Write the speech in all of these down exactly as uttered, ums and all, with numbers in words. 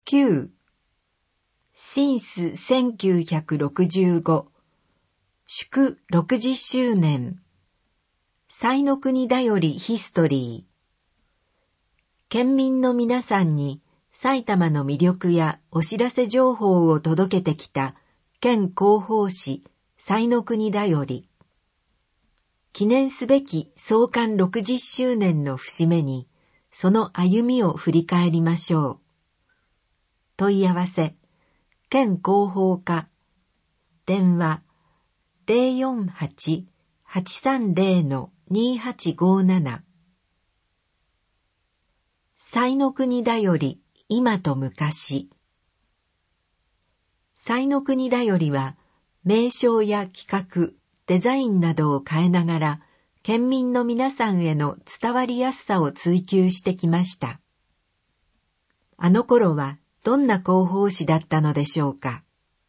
きゅう、新巣せんきゅうひゃくろくじゅうご、祝ろくじゅっしゅうねん、彩の国だよりヒストリー。県民の皆さんに埼玉の魅力やお知らせ情報を届けてきた県広報誌彩の国だより。記念すべき創刊ろくじゅっしゅうねんの節目に、その歩みを振り返りましょう。問い合わせ、県広報課、電話 ゼロよんはち はちさんゼロ にはちごなな。彩の国だより今と昔。彩の国だよりは名称や企画、デザインなどを変えながら県民の皆さんへの伝わりやすさを追求してきました。あの頃はどんな広報誌だったのでしょうか。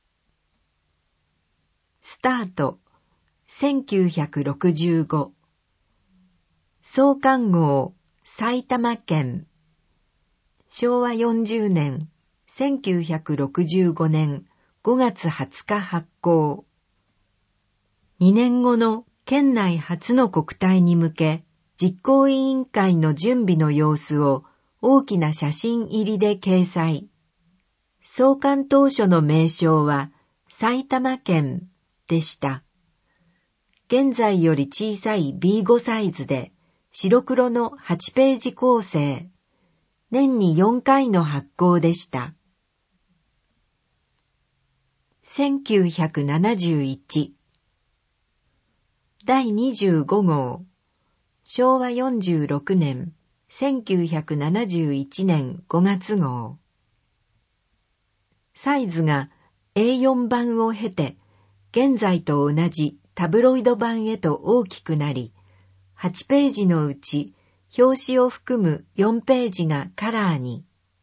スタートせんきゅうひゃくろくじゅうご。創刊号埼玉県。しょうわよんじゅうねんせんきゅうひゃくろくじゅうごねんごがつはつか発行。にねんごの県内初の国体に向け、実行委員会の準備の様子を大きな写真入りで掲載。創刊当初の名称は埼玉県でした。現在より小さい ビーご サイズで白黒のはちページ構成。年によんかいの発行でした。せんきゅうひゃくななじゅういち。だいにじゅうご号。しょうわよんじゅうろくねんせんきゅうひゃくななじゅういちねんごがつ号。サイズが エーよん 版を経て、現在と同じタブロイド版へと大きくなり、はちページのうち表紙を含むよんページがカラーに。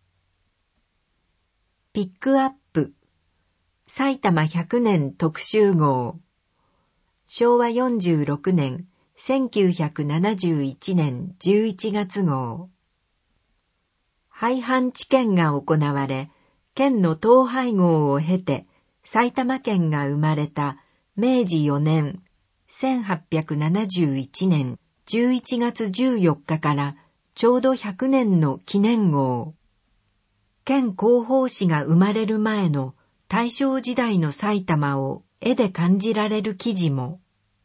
ピックアップ埼玉ひゃくねん特集号。しょうわよんじゅうろくねんせんきゅうひゃくななじゅういちねんじゅういちがつ号。廃藩置県が行われ、県の統廃合を経て埼玉県が生まれためいじよねんせんはっぴゃくななじゅういちねんじゅういちがつじゅうよっかからちょうどひゃくねんの記念号。県広報誌が生まれる前の大正時代の埼玉を絵で感じられる記事も。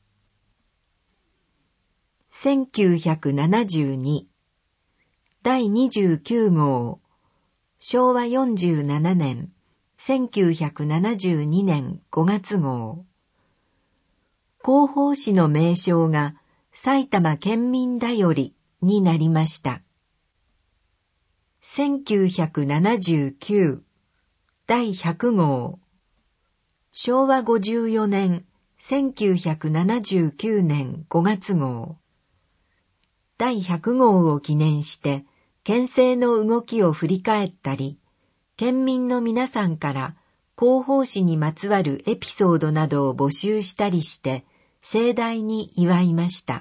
せんきゅうひゃくななじゅうに。だいにじゅうきゅう号。しょうわよんじゅうななねんせんきゅうひゃくななじゅうにねんごがつ号。広報誌の名称が埼玉県民だよりになりました。せんきゅうひゃくななじゅうきゅう。だいひゃく号。しょうわごじゅうよねんせんきゅうひゃくななじゅうきゅうねんごがつ号。だいひゃく号を記念して県政の動きを振り返ったり、県民の皆さんから広報誌にまつわるエピソードなどを募集したりして盛大に祝いました。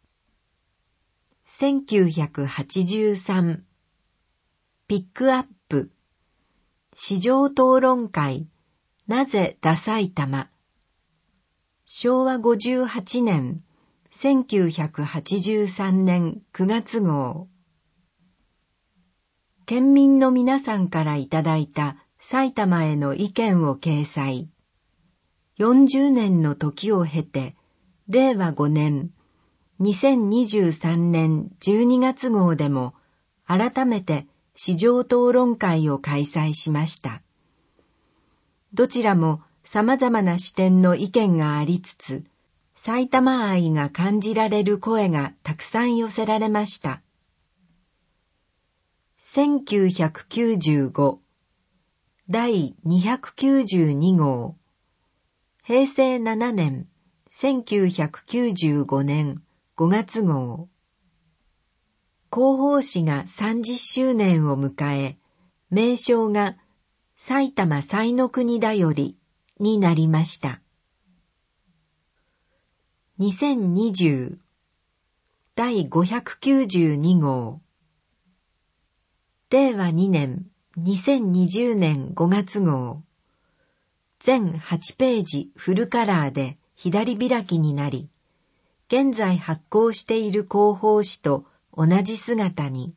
せんきゅうひゃくはちじゅうさん。ピックアップ市場討論会なぜダ埼玉。しょうわごじゅうはちねんせんきゅうひゃくはちじゅうさんねんくがつ号。県民の皆さんからいただいた埼玉への意見を掲載。よんじゅうねんの時を経て、れいわごねんにせんにじゅうさんねんじゅうにがつ号でも改めて市場討論会を開催しました。どちらも様々な視点の意見がありつつ、埼玉愛が感じられる声がたくさん寄せられました。せんきゅうひゃくきゅうじゅうご。だいにひゃくきゅうじゅうに号。へいせいななねんせんきゅうひゃくきゅうじゅうごねんごがつ号。広報誌がさんじゅっしゅうねんを迎え、名称が埼玉彩の国だよりになりました。にせんにじゅう。だいごひゃくきゅうじゅうに号。れいわにねんにせんにじゅうねんごがつ号。全はちページフルカラーで左開きになり、現在発行している広報誌と同じ姿に。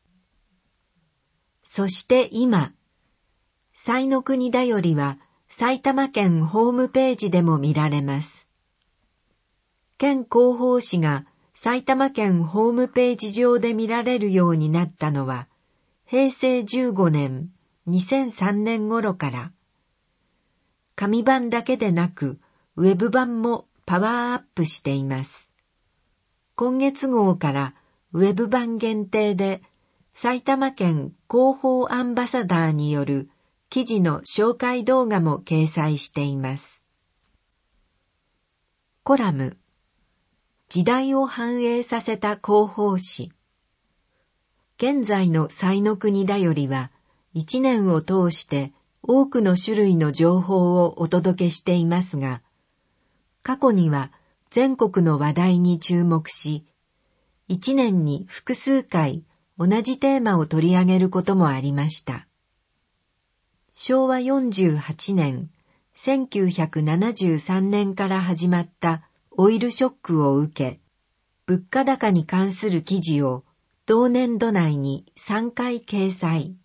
そして今、彩の国だよりは埼玉県ホームページでも見られます。県広報誌が埼玉県ホームページ上で見られるようになったのは、へいせいじゅうごねん、にせんさんねん頃から、紙版だけでなく、ウェブ版もパワーアップしています。今月号からウェブ版限定で、埼玉県広報アンバサダーによる記事の紹介動画も掲載しています。コラム、時代を反映させた広報誌。現在の彩の国だよりは、一年を通して多くの種類の情報をお届けしていますが、過去には全国の話題に注目し、一年に複数回同じテーマを取り上げることもありました。しょうわよんじゅうはちねん、せんきゅうひゃくななじゅうさんねんから始まったオイルショックを受け、物価高に関する記事を同年度内にさんかい掲載。